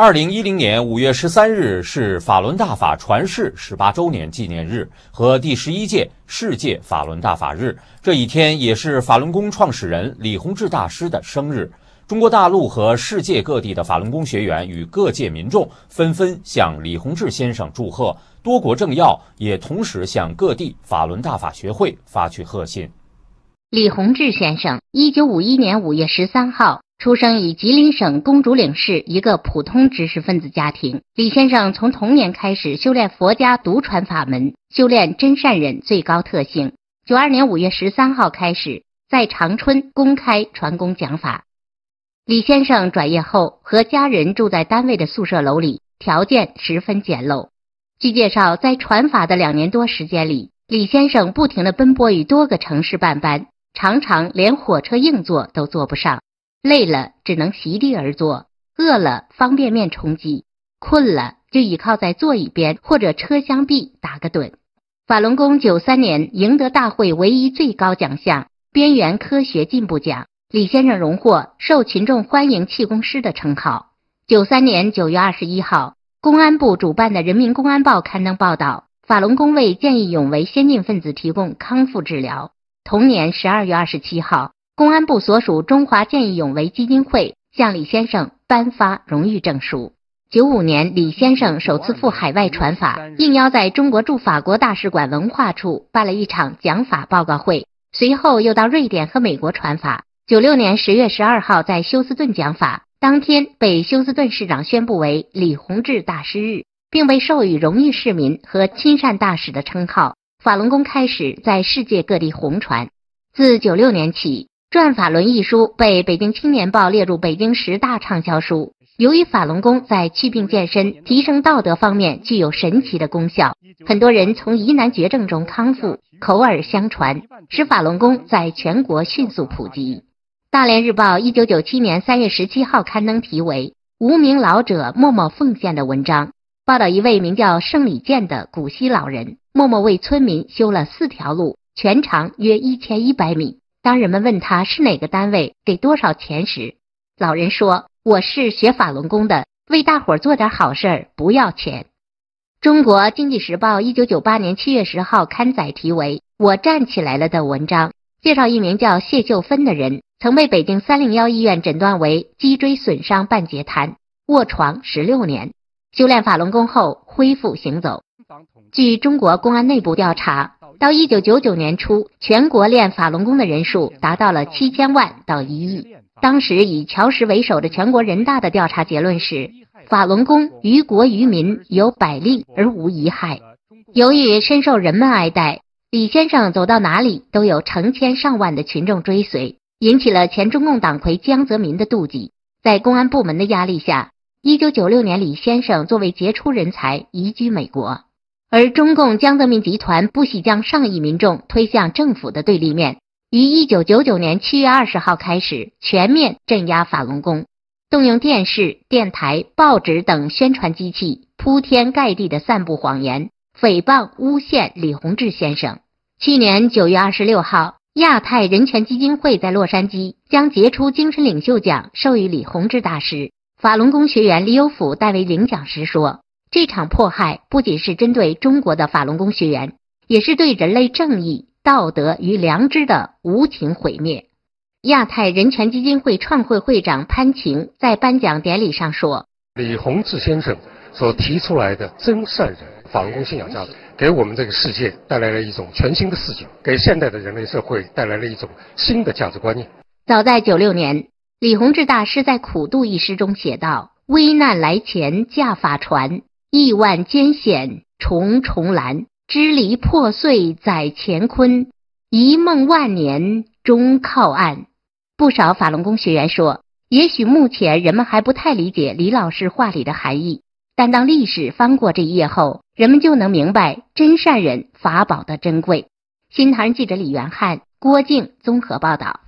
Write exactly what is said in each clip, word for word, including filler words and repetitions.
二零一零年五月十三日是法轮大法传世十八周年纪念日和第十一届世界法轮大法日。这一天也是法轮功创始人李洪志大师的生日。中国大陆和世界各地的法轮功学员与各界民众纷纷向李洪志先生祝贺，多国政要也同时向各地法轮大法学会发去贺信。 李洪志先生，一九五一年五月十三号出生于吉林省公主岭市一个普通知识分子家庭。李先生从童年开始修炼佛家独传法门，修炼真善忍最高特性。九二年五月十三号开始在长春公开传功讲法。李先生转业后和家人住在单位的宿舍楼里，条件十分简陋。据介绍，在传法的两年多时间里，李先生不停地奔波于多个城市办班，常常连火车硬座都坐不上，累了只能席地而坐，饿了方便面充饥，困了就倚靠在座椅边或者车厢壁打个盹。法轮功九三年赢得大会唯一最高奖项边缘科学进步奖，李先生荣获受群众欢迎气功师的称号。九三年九月二十一号，公安部主办的《人民公安报》刊登报道，法轮功为见义勇为先进分子提供康复治疗。同年十二月二十七号，公安部所属中华见义勇为基金会向李先生颁发荣誉证书。九五年，李先生首次赴海外传法，应邀在中国驻法国大使馆文化处办了一场讲法报告会，随后又到瑞典和美国传法。九六年十月十二号在休斯顿讲法，当天被休斯顿市长宣布为李洪志大师日，并被授予荣誉市民和亲善大使的称号。法轮功开始在世界各地红传。自九六年起，《转法轮》一书被北京青年报列入北京十大畅销书。由于法轮功在祛病健身、提升道德方面具有神奇的功效，很多人从疑难绝症中康复，口耳相传，使法轮功在全国迅速普及。大连日报一九九七年三月十七号刊登题为《无名老者默默奉献》的文章，报道一位名叫盛礼健的古稀老人默默为村民修了四条路，全长约一千一百米。当人们问他是哪个单位，给多少钱时，老人说：“我是学法轮功的，为大伙做点好事，不要钱。”中国经济时报一九九八年七月十号刊载题为《我站起来了》的文章，介绍一名叫谢秀芬的人，曾被北京三零一医院诊断为脊椎损伤半截瘫，卧床十六年，修炼法轮功后恢复行走。据中国公安内部调查，到一九九九年初，全国练法轮功的人数达到了七千万到一亿。当时以乔石为首的全国人大的调查结论是，法轮功于国于民有百利而无一害。由于深受人们爱戴，李先生走到哪里都有成千上万的群众追随，引起了前中共党魁江泽民的妒忌。在公安部门的压力下，一九九六年李先生作为杰出人才移居美国。而中共江泽民集团不惜将上亿民众推向政府的对立面，于一九九九年七月二十号开始全面镇压法轮功，动用电视、电台、报纸等宣传机器，铺天盖地地散布谎言，诽谤诬陷李洪志先生。去年九月二十六号，亚太人权基金会在洛杉矶将杰出精神领袖奖授予李洪志大师。法轮功学员李有甫代为领奖时说，这场迫害不仅是针对中国的法轮功学员，也是对人类正义、道德与良知的无情毁灭。亚太人权基金会创会会长潘晴在颁奖典礼上说， 李洪志先生所提出来的真善人法轮功信仰价值，给我们这个世界带来了一种全新的视角，给现代的人类社会带来了一种新的价值观念。 早在九六年，李洪志大师在《苦度》一诗中写道，危难来前驾法传，亿万艰险重重拦，支离破碎在乾坤，一梦万年终靠岸。不少法轮功学员说，也许目前人们还不太理解李老师话里的含义，但当历史翻过这一页后，人们就能明白真善忍法宝的珍贵。新唐人记者李元汉、郭靖综合报道。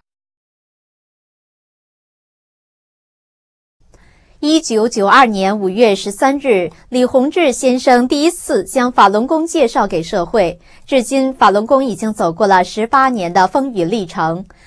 一九九二年五月十三日，李洪志先生第一次将法轮功介绍给社会。至今，法轮功已经走过了十八年的风雨历程。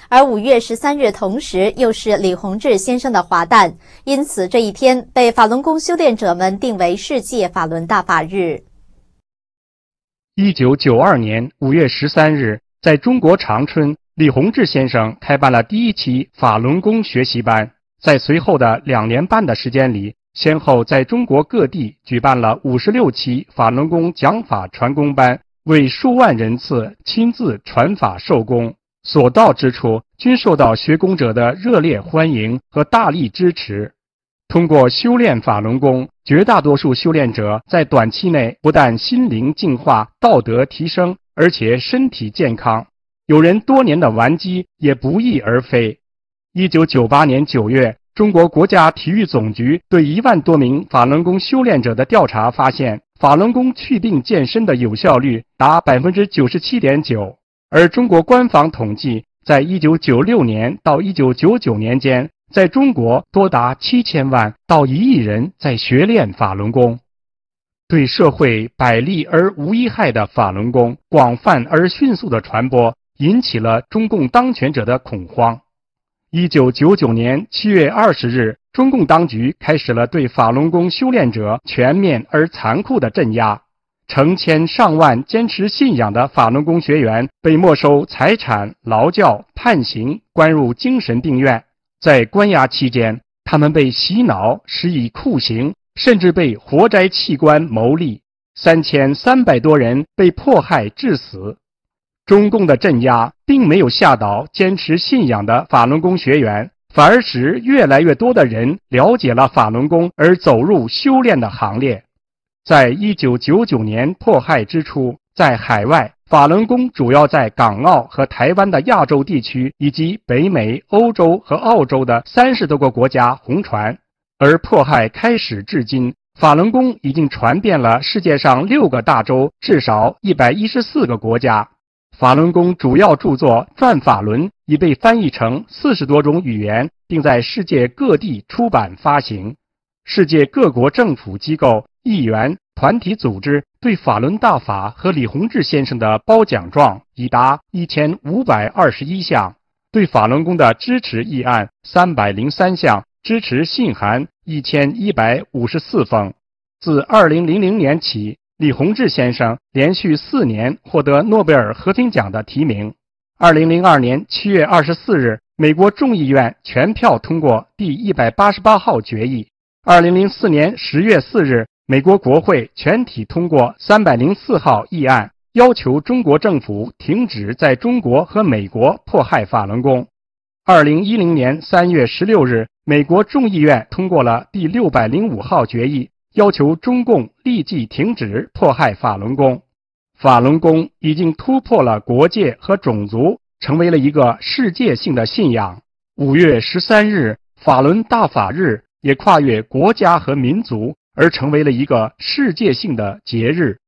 而五月十三日同时又是李洪志先生的华诞，因此这一天被法轮功修炼者们定为世界法轮大法日。 一九九二年五月十三日，在中国长春，李洪志先生开办了第一期法轮功学习班。在随后的两年半的时间里，先后在中国各地举办了五十六期法轮功讲法传功班，为数万人次亲自传法授功，所到之处均受到学功者的热烈欢迎和大力支持。通过修炼法轮功，绝大多数修炼者在短期内不但心灵净化、道德提升，而且身体健康。有人多年的顽疾也不翼而飞。一九九八年九月，中国国家体育总局对一万多名法轮功修炼者的调查发现，法轮功祛病健身的有效率达 百分之九十七点九， 而中国官方统计，在一九九六年到一九九九年间，在中国多达七千万到一亿人在学练法轮功。对社会百利而无一害的法轮功广泛而迅速的传播，引起了中共当权者的恐慌。一九九九年七月二十日，中共当局开始了对法轮功修炼者全面而残酷的镇压，成千上万坚持信仰的法轮功学员被没收财产、劳教、判刑，关入精神病院。在关押期间，他们被洗脑、施以酷刑，甚至被活摘器官牟利，三千三百多人被迫害致死。中共的镇压并没有吓倒坚持信仰的法轮功学员，反而使越来越多的人了解了法轮功而走入修炼的行列。在一九九九年迫害之初，在海外，法轮功主要在港澳和台湾的亚洲地区，以及北美、欧洲和澳洲的三十多个国家红传。而迫害开始至今，法轮功已经传遍了世界上六个大洲，至少一百一十四个国家。法轮功主要著作《转法轮》已被翻译成四十多种语言，并在世界各地出版发行。世界各国政府机构、议员、团体组织对法轮大法和李洪志先生的褒奖状已达一千五百二十一项，对法轮功的支持议案三百零三项，支持信函一千一百五十四封。自二零零零年起，李洪志先生连续四年获得诺贝尔和平奖的提名。二零零二年七月二十四日，美国众议院全票通过第一百八十八号决议。二零零四年十月四日，美国国会全体通过三百零四号议案，要求中国政府停止在中国和美国迫害法轮功。二零一零年三月十六日，美国众议院通过了第六百零五号决议，要求中共立即停止迫害法轮功。法轮功已经突破了国界和种族，成为了一个世界性的信仰。五月十三日，法轮大法日也跨越国家和民族，而成为了一个世界性的节日。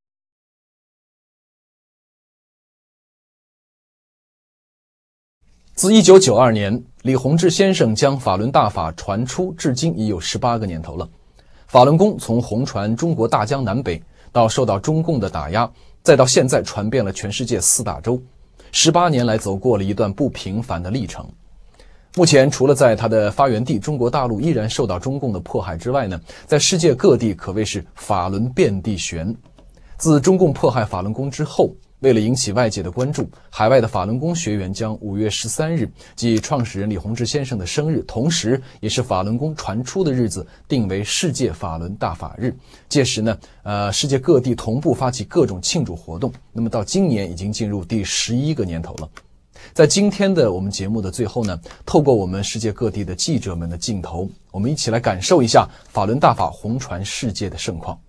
自一九九二年李洪志先生将法轮大法传出，至今已有十八个年头了。法轮功从红传中国大江南北，到受到中共的打压，再到现在传遍了全世界四大洲，十八年来走过了一段不平凡的历程。目前除了在它的发源地中国大陆依然受到中共的迫害之外呢，在世界各地可谓是法轮遍地旋。自中共迫害法轮功之后，为了引起外界的关注，海外的法轮功学员将五月十三日，即创始人李洪志先生的生日，同时也是法轮功传出的日子，定为世界法轮大法日。届时呢，呃，世界各地同步发起各种庆祝活动。那么到今年已经进入第十一个年头了。在今天的我们节目的最后呢，透过我们世界各地的记者们的镜头，我们一起来感受一下法轮大法红传世界的盛况。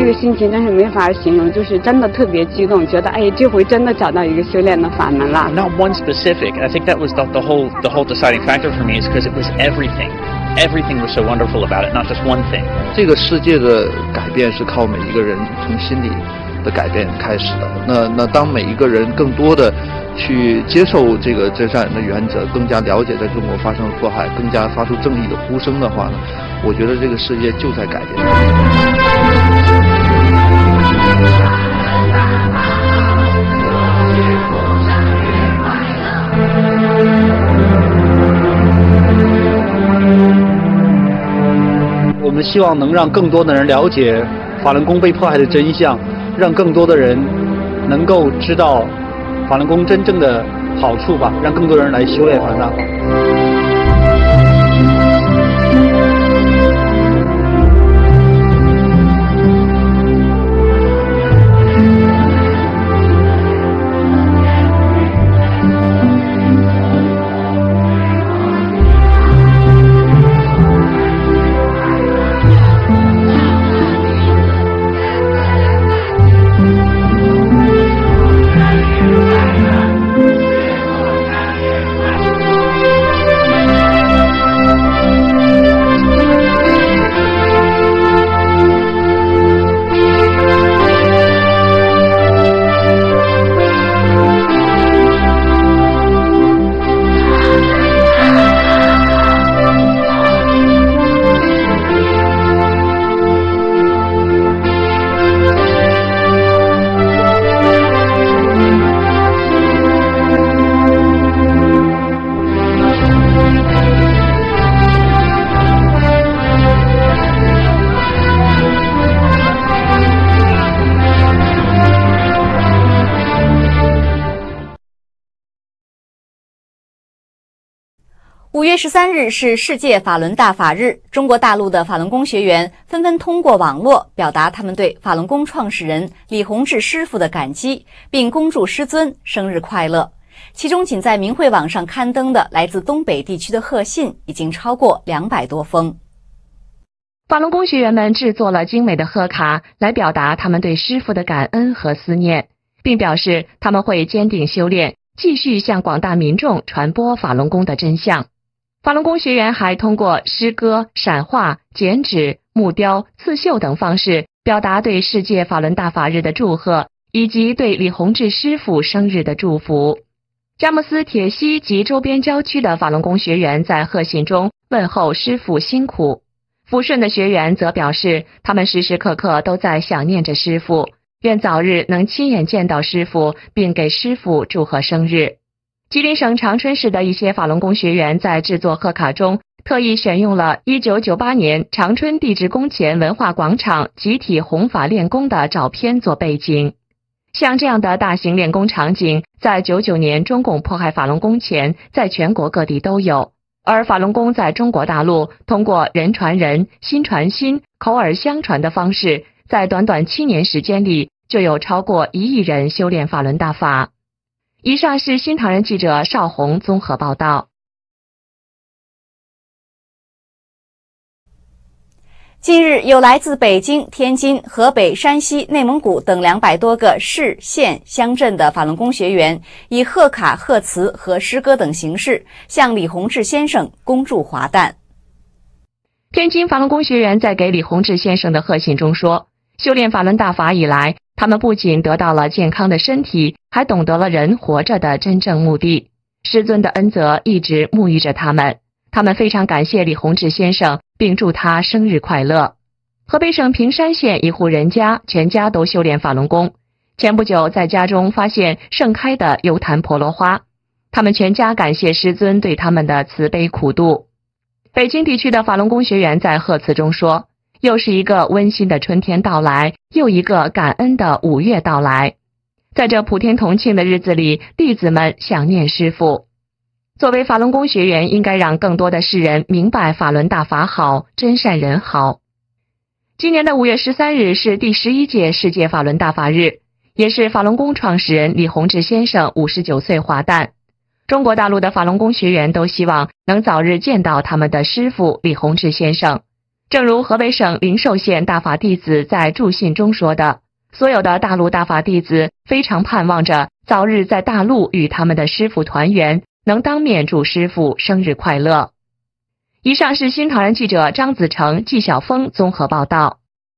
那个心情真是没法形容，就是真的特别激动，觉得哎，这回真的找到一个修炼的法门了。 Not one specific. I think that was the, the whole the whole deciding factor for me is because it was everything. Everything was so wonderful about it, not just one thing. 这个世界的改变是靠每一个人从心里的改变开始的。那那当每一个人更多的去接受这个真善人的原则，更加了解在中国发生的迫害，更加发出正义的呼声的话呢，我觉得这个世界就在改变。 我们希望能让更多的人了解法轮功被迫害的真相，让更多的人能够知道法轮功真正的好处吧，让更多人来修炼法轮大法。 五月十三日是世界法轮大法日，中国大陆的法轮功学员纷纷通过网络表达他们对法轮功创始人李洪志师傅的感激，并恭祝师尊生日快乐。其中，仅在明慧网上刊登的来自东北地区的贺信已经超过两百多封。 法轮功学员们制作了精美的贺卡，来表达他们对师父的感恩和思念，并表示他们会坚定修炼，继续向广大民众传播法轮功的真相。法轮功学员还通过诗歌、闪画、剪纸、木雕、刺绣等方式，表达对世界法轮大法日的祝贺，以及对李洪志师傅生日的祝福。佳木斯铁西及周边郊区的法轮功学员在贺信中问候师傅辛苦。抚顺的学员则表示，他们时时刻刻都在想念着师傅，愿早日能亲眼见到师傅，并给师傅祝贺生日。吉林省长春市的一些法轮功学员在制作贺卡中，特意选用了一九九八年长春地质宫前文化广场集体弘法练功的照片做背景。像这样的大型练功场景，在九九年中共迫害法轮功前，在全国各地都有。而法轮功在中国大陆通过人传人、心传心、口耳相传的方式，在短短七年时间里，就有超过一亿人修炼法轮大法。以上是新唐人记者邵红综合报道。 近日，有来自北京、天津、河北、山西、内蒙古等两百多个市、县、乡镇的法轮功学员，以贺卡、贺词和诗歌等形式，向李洪志先生恭祝华诞。 天津法轮功学员在给李洪志先生的贺信中说，修炼法轮大法以来，他们不仅得到了健康的身体，还懂得了人活着的真正目的。师尊的恩泽一直沐浴着他们，他们非常感谢李洪志先生，并祝他生日快乐。河北省平山县一户人家全家都修炼法轮功，前不久在家中发现盛开的幽檀婆罗花，他们全家感谢师尊对他们的慈悲苦度。北京地区的法轮功学员在贺词中说，又是一个温馨的春天到来，又一个感恩的五月到来。在这普天同庆的日子里，弟子们想念师父。作为法轮功学员，应该让更多的世人明白法轮大法好，真善人好。今年的五月十三日是第十一届世界法轮大法日，也是法轮功创始人李洪志先生五十九岁华诞。中国大陆的法轮功学员都希望能早日见到他们的师父李洪志先生。 正如河北省灵寿县大法弟子在祝信中说的，所有的大陆大法弟子非常盼望着早日在大陆与他们的师父团圆，能当面祝师父生日快乐。以上是新唐人记者张子成、纪晓峰综合报道。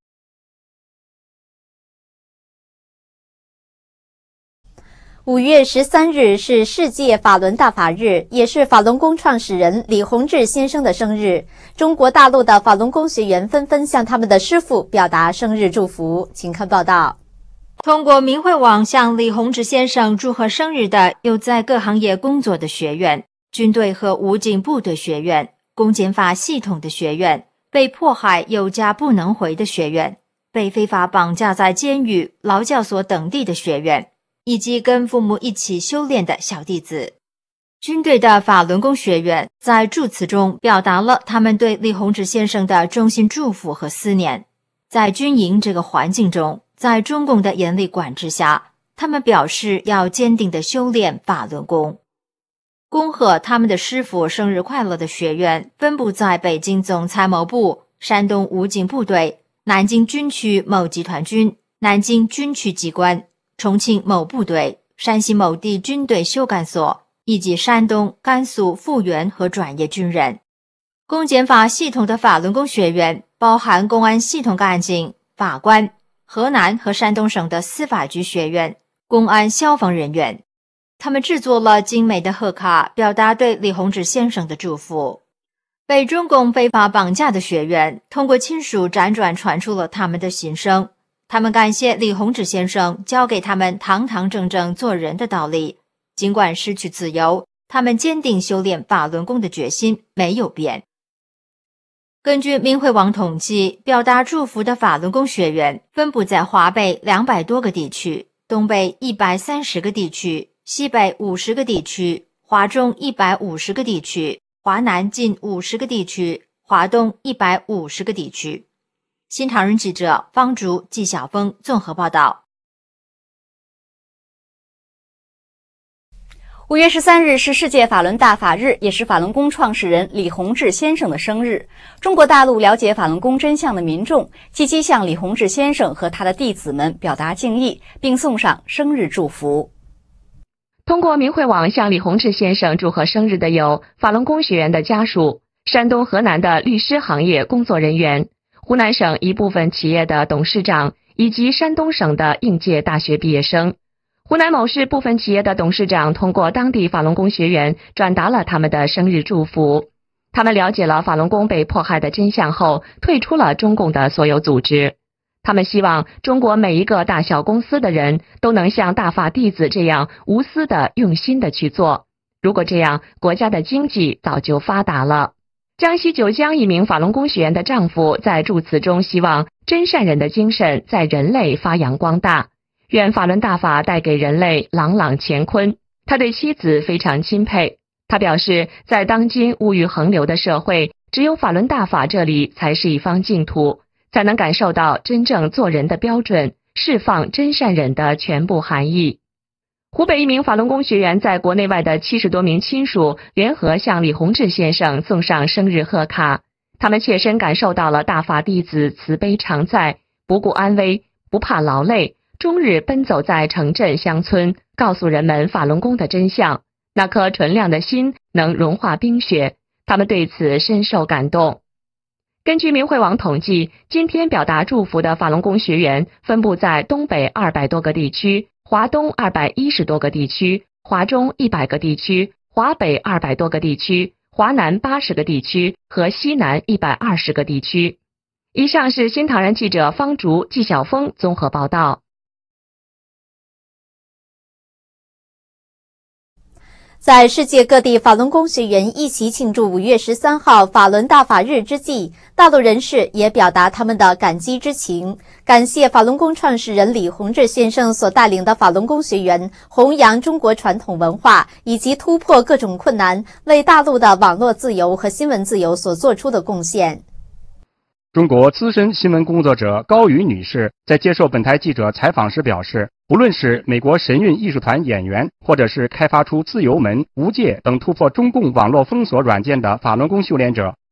五月十三日是世界法轮大法日，也是法轮功创始人李洪志先生的生日。中国大陆的法轮功学员纷纷向他们的师父表达生日祝福。请看报道。通过明慧网向李洪志先生祝贺生日的有在各行业工作的学员、军队和武警部队学员、公检法系统的学员、被迫害有家不能回的学员、被非法绑架在监狱、劳教所等地的学员，以及跟父母一起修炼的小弟子。军队的法轮功学员在祝词中表达了他们对李洪志先生的衷心祝福和思念。在军营这个环境中，在中共的严厉管制下，他们表示要坚定地修炼法轮功。恭贺他们的师父生日快乐的学员分布在北京总参谋部、山东武警部队、南京军区某集团军、南京军区机关、重庆某部队、山西某地军队修干所以及山东、甘肃复员和转业军人。公检法系统的法轮功学员包含公安系统干警、法官、河南和山东省的司法局学员、公安消防人员。他们制作了精美的贺卡，表达对李洪志先生的祝福。被中共非法绑架的学员通过亲属辗转传出了他们的心声。他们感谢李洪志先生教给他们堂堂正正做人的道理，尽管失去自由，他们坚定修炼法轮功的决心没有变。根据明慧网统计，表达祝福的法轮功学员分布在华北两百多个地区、东北一百三十个地区、西北五十个地区、华中一百五十个地区、华南近五十个地区、华东一百五十个地区。新唐人记者方竹、纪晓峰综合报道。五月十三日是世界法轮大法日，也是法轮功创始人李洪志先生的生日。中国大陆了解法轮功真相的民众积极向李洪志先生和他的弟子们表达敬意，并送上生日祝福。 通过明慧网向李洪志先生祝贺生日的有法轮功学员的家属、山东、河南的律师行业工作人员、湖南省一部分企业的董事长以及山东省的应届大学毕业生。湖南某市部分企业的董事长通过当地法轮功学员转达了他们的生日祝福。他们了解了法轮功被迫害的真相后，退出了中共的所有组织。他们希望中国每一个大小公司的人都能像大法弟子这样无私的、用心的去做。如果这样，国家的经济早就发达了。江西九江一名法轮功学员的丈夫在祝词中希望真善人的精神在人类发扬光大，愿法轮大法带给人类朗朗乾坤。他对妻子非常钦佩，他表示，在当今物欲横流的社会，只有法轮大法这里才是一方净土，才能感受到真正做人的标准，释放真善忍的全部含义。湖北一名法轮功学员在国内外的七十多名亲属联合向李洪志先生送上生日贺卡，他们切身感受到了大法弟子慈悲常在，不顾安危，不怕劳累，终日奔走在城镇乡村，告诉人们法轮功的真相。那颗纯亮的心能融化冰雪，他们对此深受感动。根据明慧网统计，今天表达祝福的法轮功学员分布在东北二百多个地区、华东二百一十多个地区、华中一百个地区、华北二百多个地区、华南八十个地区和西南一百二十个地区。以上是新唐人记者方竹、纪晓峰综合报道。 在世界各地法轮功学员一起庆祝五月十三号法轮大法日之际，大陆人士也表达他们的感激之情，感谢法轮功创始人李洪志先生所带领的法轮功学员弘扬中国传统文化，以及突破各种困难，为大陆的网络自由和新闻自由所做出的贡献。 中国资深新闻工作者高宇女士在接受本台记者采访时表示，不论是美国神韵艺术团演员，或者是开发出自由门、无界等突破中共网络封锁软件的法轮功修炼者，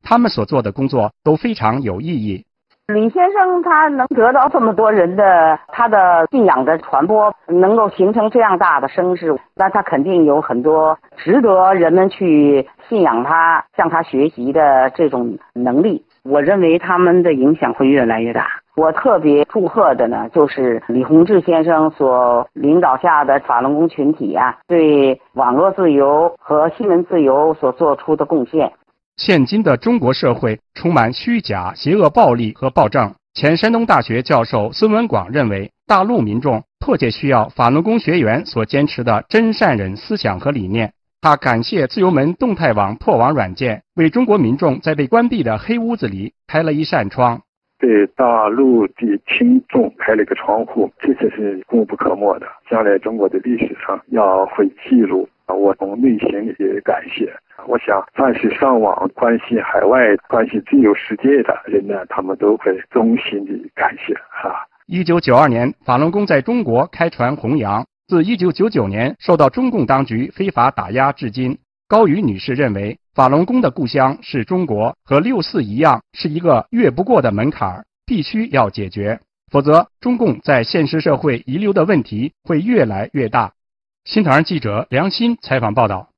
他们所做的工作都非常有意义。 李先生他能得到这么多人的他的信仰的传播，能够形成这样大的声势，那他肯定有很多值得人们去信仰他、向他学习的这种能力。我认为他们的影响会越来越大。我特别祝贺的呢，就是李洪志先生所领导下的法轮功群体啊，对网络自由和新闻自由所做出的贡献。 现今的中国社会充满虚假、邪恶、暴力和暴政。前山东大学教授孙文广认为，大陆民众迫切需要法轮功学员所坚持的真善忍思想和理念。他感谢自由门动态网破网软件，为中国民众在被关闭的黑屋子里开了一扇窗， 对大陆的听众开了一个窗户，这些是功不可没的。将来中国的历史上要会记录我从内心里的感谢。我想凡是上网关心海外、关心自由世界的人呢，他们都会衷心的感谢啊。 一九九二年，法轮功在中国开船弘扬，自一九九九年受到中共当局非法打压至今。高瑜女士认为，法轮功的故乡是中国，和六四一样，是一个越不过的门槛，必须要解决，否则中共在现实社会遗留的问题会越来越大。新唐人记者梁鑫采访报道。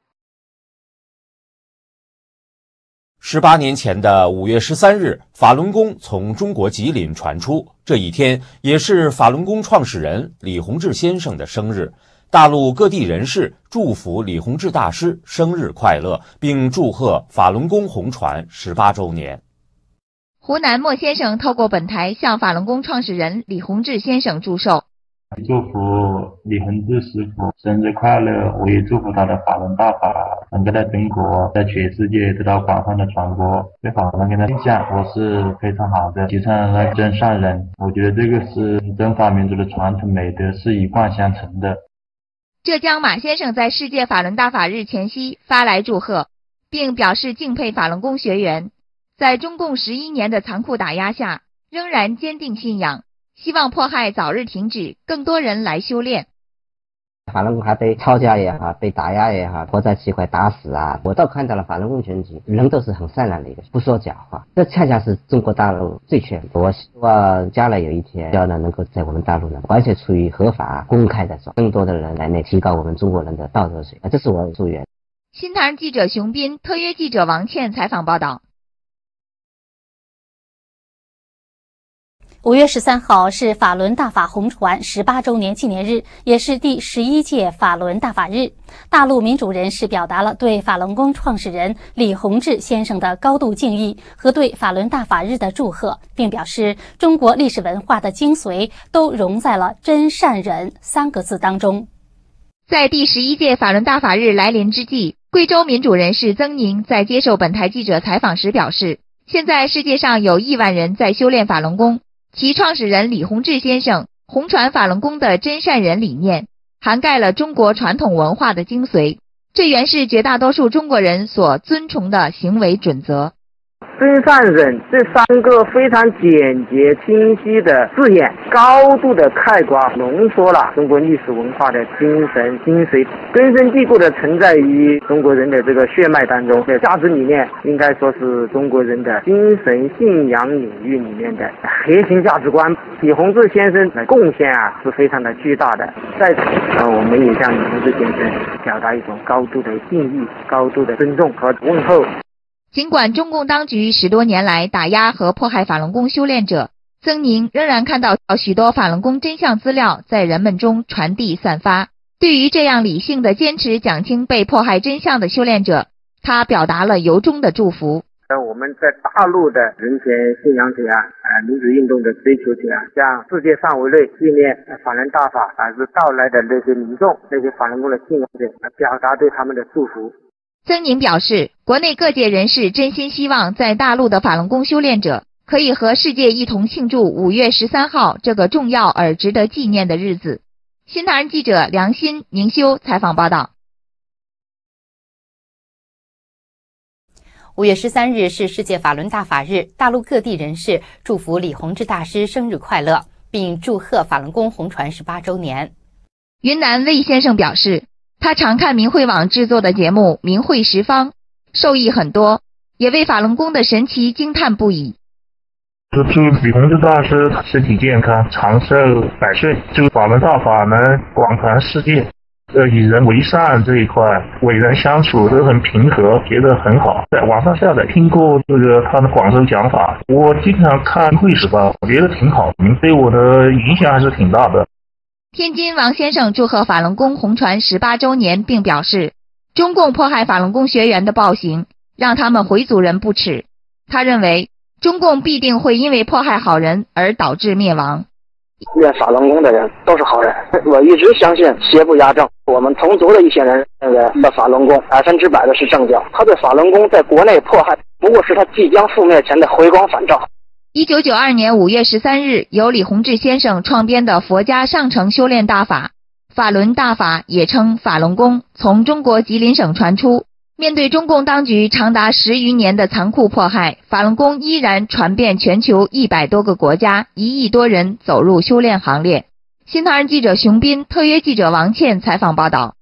十八年前的五月十三日，法轮功从中国吉林传出，这一天也是法轮功创始人李洪志先生的生日。大陆各地人士祝福李洪志大师生日快乐，并祝贺法轮功红传十八周年。 湖南莫先生透过本台向法轮功创始人李洪志先生祝寿。 祝福李洪志师傅生日快乐，我也祝福他的法轮大法能够在中国、在全世界得到广泛的传播。对法轮功的印象我是非常好的，提倡了真善忍，我觉得这个是中华民族的传统美德，是一贯相承的。 浙江马先生在世界法轮大法日前夕发来祝贺，并表示敬佩法轮功学员在中共十一年的残酷打压下仍然坚定信仰，希望迫害早日停止，更多人来修炼。 法轮功还被抄家也好，被打压也好，活在七块打死啊！我倒看到了法轮功群体人都是很善良的一个，不说假话，这恰恰是中国大陆最缺的。我希望将来有一天，要呢能够在我们大陆呢完全处于合法、公开的时候，更多的人来呢提高我们中国人的道德水平，这是我的祝愿。 新唐人记者熊斌、特约记者王倩采访报道。 五月十三号是法轮大法红传十八周年纪念日，也是第十一届法轮大法日。大陆民主人士表达了对法轮功创始人李洪志先生的高度敬意和对法轮大法日的祝贺，并表示中国历史文化的精髓都融在了真善忍三个字当中。 在第十一届法轮大法日来临之际，贵州民主人士曾宁在接受本台记者采访时表示，现在世界上有亿万人在修炼法轮功，其创始人李洪志先生弘传法轮功的真善忍理念，涵盖了中国传统文化的精髓，这原是绝大多数中国人所尊崇的行为准则。 真善忍这三个非常简洁清晰的字眼，高度的概括浓缩了中国历史文化的精神精髓，根深蒂固的存在于中国人的这个血脉当中。价值理念应该说是中国人的精神信仰领域里面的核心价值观。李洪志先生的贡献啊是非常的巨大的，在此呃我们也向李洪志先生表达一种高度的敬意、高度的尊重和问候。 尽管中共当局十多年来打压和迫害法轮功修炼者，曾宁仍然看到许多法轮功真相资料在人们中传递散发。对于这样理性的坚持讲清被迫害真相的修炼者，他表达了由衷的祝福。 我们在大陆的人权信仰者啊，呃，民主运动的追求者啊，向世界范围内纪念法轮大法法日到来的那些民众，那些法轮功的信仰者，表达对他们的祝福。 曾宁表示，国内各界人士真心希望在大陆的法轮功修炼者可以和世界一同庆祝五月十三号这个重要而值得纪念的日子。新唐人记者梁鑫、宁修采访报道。 五月十三日是世界法轮大法日，大陆各地人士祝福李洪志大师生日快乐，并祝贺法轮功红传十八周年。 云南魏先生表示，他常看明慧网制作的节目《明慧十方》，受益很多。 也为法轮功的神奇惊叹不已。 就祝李洪志大师身体健康，长寿百岁，祝法轮大法能广传世界。呃，与人为善这一块，为人相处都很平和，觉得很好。在网上下载听过这个他的广州讲法，我经常看会时吧，我觉得挺好，对我的影响还是挺大的。 天津王先生祝贺法轮功红传十八周年，并表示，中共迫害法轮功学员的暴行，让他们回族人不耻。他认为，中共必定会因为迫害好人而导致灭亡。 愿法轮功的人都是好人，我一直相信邪不压正。我们同族的一些人认为，的法轮功百分之百的是正教，他对法轮功在国内迫害，不过是他即将覆灭前的回光返照。 一九九二年五月十三日，由李洪志先生创编的佛家上乘修炼大法法轮大法，也称法轮功，从中国吉林省传出。面对中共当局长达十余年的残酷迫害，法轮功依然传遍全球一百多个国家，一亿多人走入修炼行列。新唐人记者熊斌、特约记者王倩采访报道。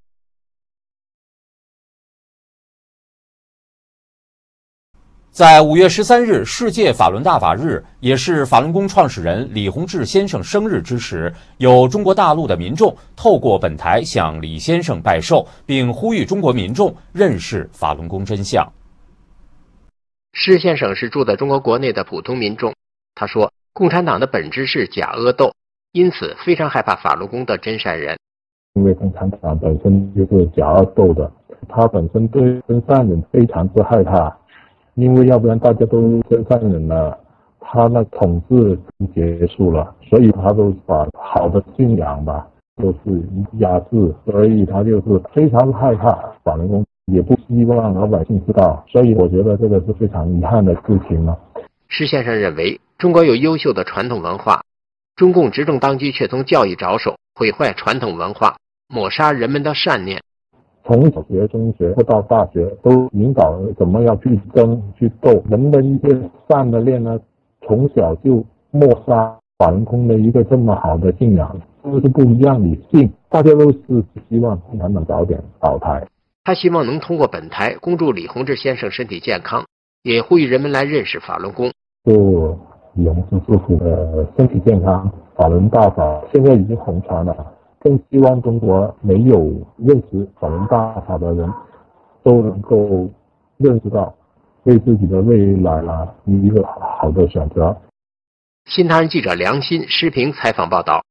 在五月十三日世界法轮大法日，也是法轮功创始人李洪志先生生日之时，有中国大陆的民众透过本台向李先生拜寿，并呼吁中国民众认识法轮功真相。 施先生是住在中国国内的普通民众，他说，共产党的本质是假恶斗，因此非常害怕法轮功的真善人。 因为共产党本身就是假恶斗的，他本身对真善人非常之害怕。因为要不然大家都真善人了，他那统治结束了，所以他都把好的信仰吧，都是压制，所以他就是非常害怕法轮功，也不希望老百姓知道，所以我觉得这个是非常遗憾的事情了。 施先生认为，中国有优秀的传统文化，中共执政当局却从教育着手，毁坏传统文化，抹杀人们的善念。 从小学、中学或到大学，都引导怎么样去争、去斗，人的一些善的念呢，从小就抹杀法轮功的一个这么好的信仰，都是不一样的信，大家都是希望共产党早点倒台。 他希望能通过本台恭祝李洪志先生身体健康，也呼吁人们来认识法轮功。 祝李洪志师傅的身体健康，法轮大法现在已经红传了。更希望中国没有认识法轮大法的人都能够认识到，为自己的未来啦一个好的选择。 新唐人记者梁鑫、施平采访报道。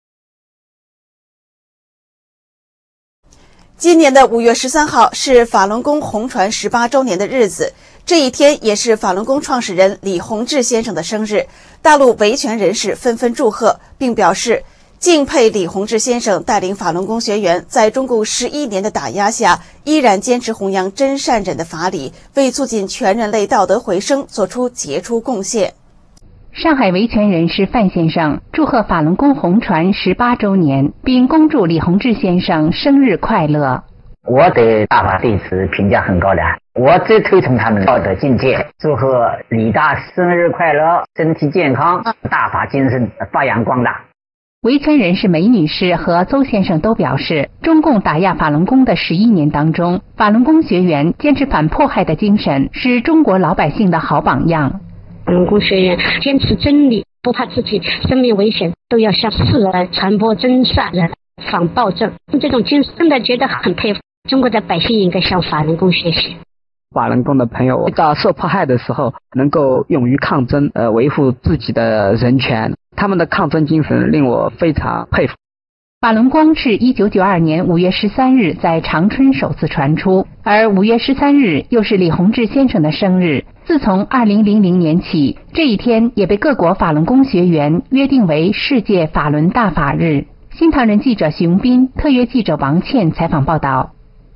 今年的五月十三号是法轮功红传十八周年的日子，这一天也是法轮功创始人李洪志先生的生日。大陆维权人士纷纷祝贺，并表示敬佩李洪志先生带领法轮功学员在中共十一年的打压下，依然坚持弘扬真善忍的法理，为促进全人类道德回升做出杰出贡献。 上海维权人士范先生祝贺法轮功红传十八周年，并恭祝李洪志先生生日快乐。 我对大法弟子评价很高的，我最推崇他们道德境界。祝贺李大生日快乐，身体健康，大法精神发扬光大。 维权人士梅女士和邹先生都表示，中共打压法轮功的十一年当中，法轮功学员坚持反迫害的精神是中国老百姓的好榜样。 法轮功学员坚持真理，不怕自己生命危险，都要向世人传播真善忍，反暴政。这种精神真的觉得很佩服，中国的百姓应该向法轮功学习。 法轮功的朋友遇到受迫害的时候，能够勇于抗争，呃，维护自己的人权。他们的抗争精神令我非常佩服。 法轮功是一九九二年五月十三日在长春首次传出，而五月十三日又是李洪志先生的生日。自从二零零零年起，这一天也被各国法轮功学员约定为世界法轮大法日。新唐人记者熊斌、特约记者王倩采访报道。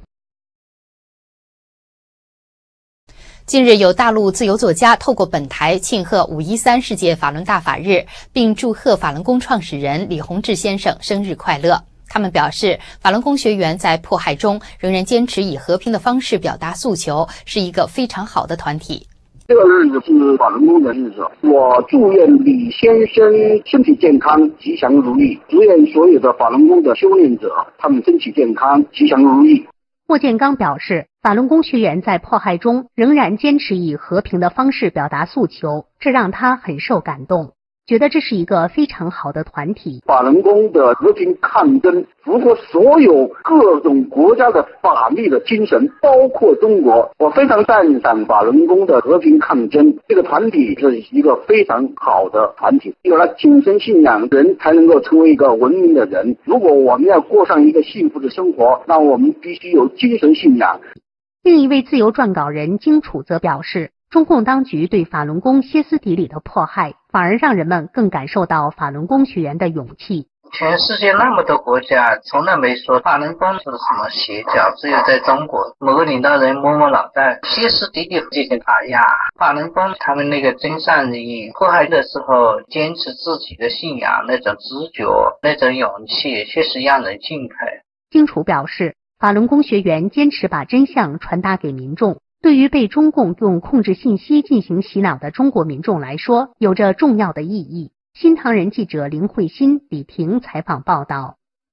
近日，有大陆自由作家透过本台庆贺五一三世界法轮大法日，并祝贺法轮功创始人李洪志先生生日快乐。他们表示，法轮功学员在迫害中仍然坚持以和平的方式表达诉求，是一个非常好的团体。 这个日子是法轮功的日子，我祝愿李先生身体健康、吉祥如意，祝愿所有的法轮功的修炼者，他们身体健康、吉祥如意。 莫建刚表示，法轮功学员在迫害中仍然坚持以和平的方式表达诉求，这让他很受感动，觉得这是一个非常好的团体。 法轮功的和平抗争符合所有各种国家的法律的精神，包括中国。我非常赞赏法轮功的和平抗争，这个团体是一个非常好的团体。有了精神信仰，人才能够成为一个文明的人。如果我们要过上一个幸福的生活，那我们必须有精神信仰。 另一位自由撰稿人荆楚则表示，中共当局对法轮功歇斯底里的迫害，反而让人们更感受到法轮功学员的勇气。 全世界那么多国家从来没说法轮功是什么邪教，只有在中国某个领导人摸摸脑袋，歇斯底里进行打压。法轮功他们那个真善意，迫害的时候坚持自己的信仰，那种执着，那种勇气，确实让人敬佩。 荆楚表示，法轮功学员坚持把真相传达给民众，对于被中共用控制信息进行洗脑的中国民众来说，有着重要的意义。新唐人记者林慧欣、李婷采访报道。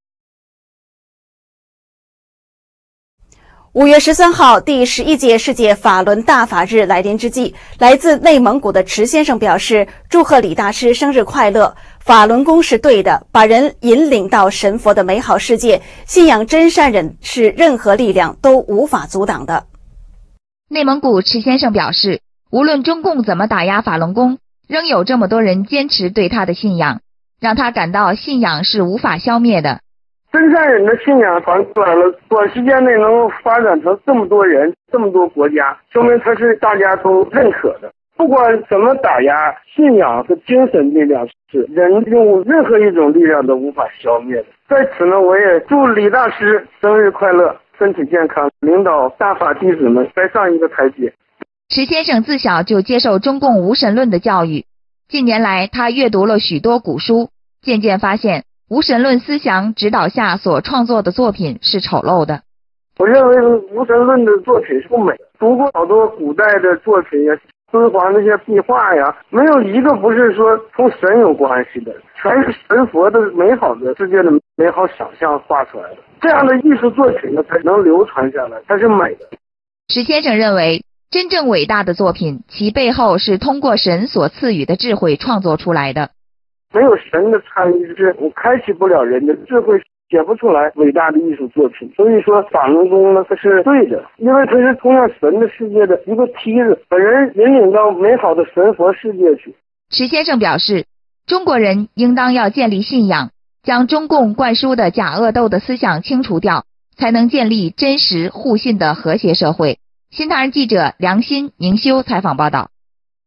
五月十三号，第十一届世界法轮大法日来临之际，来自内蒙古的池先生表示，祝贺李大师生日快乐。法轮功是对的，把人引领到神佛的美好世界，信仰真善忍是任何力量都无法阻挡的。 内蒙古池先生表示，无论中共怎么打压法轮功，仍有这么多人坚持对他的信仰，让他感到信仰是无法消灭的。 真善忍的信仰传出来了，短时间内能够发展成这么多人、这么多国家，说明它是大家都认可的。不管怎么打压，信仰和精神力量是人用任何一种力量都无法消灭的。在此呢，我也祝李大师生日快乐，身体健康，领导大法弟子们再上一个台阶。 池先生自小就接受中共无神论的教育，近年来他阅读了许多古书，渐渐发现无神论思想指导下所创作的作品是丑陋的。 我认为无神论的作品是不美，读过好多古代的作品呀，敦煌那些壁画呀，没有一个不是说同神有关系的，全是神佛的美好的世界的美好想象画出来的。这样的艺术作品呢，才能流传下来，它是美的。 池先生认为，真正伟大的作品，其背后是通过神所赐予的智慧创作出来的。 没有神的参与，是我开启不了人的智慧，写不出来伟大的艺术作品。所以说法轮功呢，它是对的，因为它是通向神的世界的一个梯子，把人引领到美好的神佛世界去。 池先生表示，中国人应当要建立信仰，将中共灌输的假恶斗的思想清除掉，才能建立真实互信的和谐社会。新唐人记者梁鑫、宁修采访报道。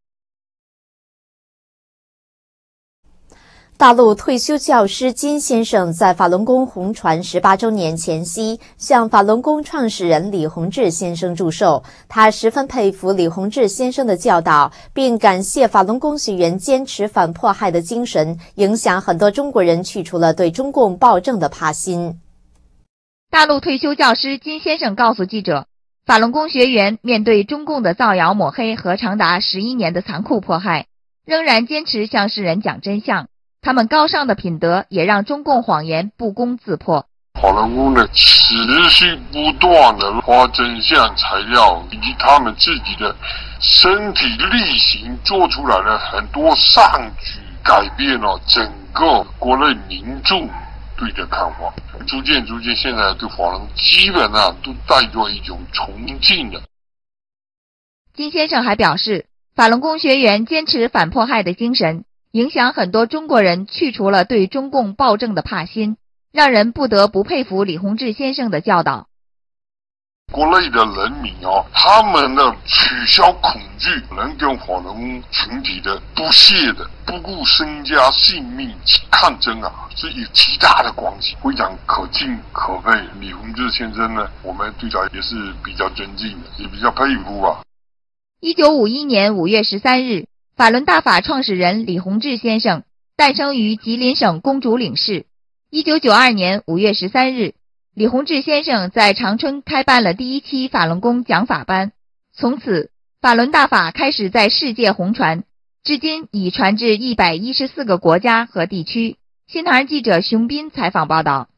大陆退休教师金先生在法轮功红传十八周年前夕，向法轮功创始人李洪志先生祝寿。他十分佩服李洪志先生的教导，并感谢法轮功学员坚持反迫害的精神，影响很多中国人去除了对中共暴政的怕心。 大陆退休教师金先生告诉记者，法轮功学员面对中共的造谣抹黑和长达十一年的残酷迫害，仍然坚持向世人讲真相。他们高尚的品德也让中共谎言不攻自破。 法轮功呢，持续不断的发真相材料，以及他们自己的身体力行做出来的很多善举，改变了整个国内民众对的看法。逐渐逐渐，现在对法轮基本上都带着一种崇敬的。 金先生还表示，法轮功学员坚持反迫害的精神，影响很多中国人去除了对中共暴政的怕心，让人不得不佩服李洪志先生的教导。 国内的人民啊，他们的取消恐惧，能跟法轮功群体的不懈的、不顾身家性命抗争啊，是有极大的关系，非常可敬可佩。李洪志先生呢，我们对他也是比较尊敬的，也比较佩服啊。 一九五一年五月十三日，法轮大法创始人李洪志先生诞生于吉林省公主岭市。一九九二年五月十三日，李洪志先生在长春开办了第一期法轮功讲法班，从此法轮大法开始在世界红传，至今已传至一百一十四个国家和地区。新唐人记者熊斌采访报道。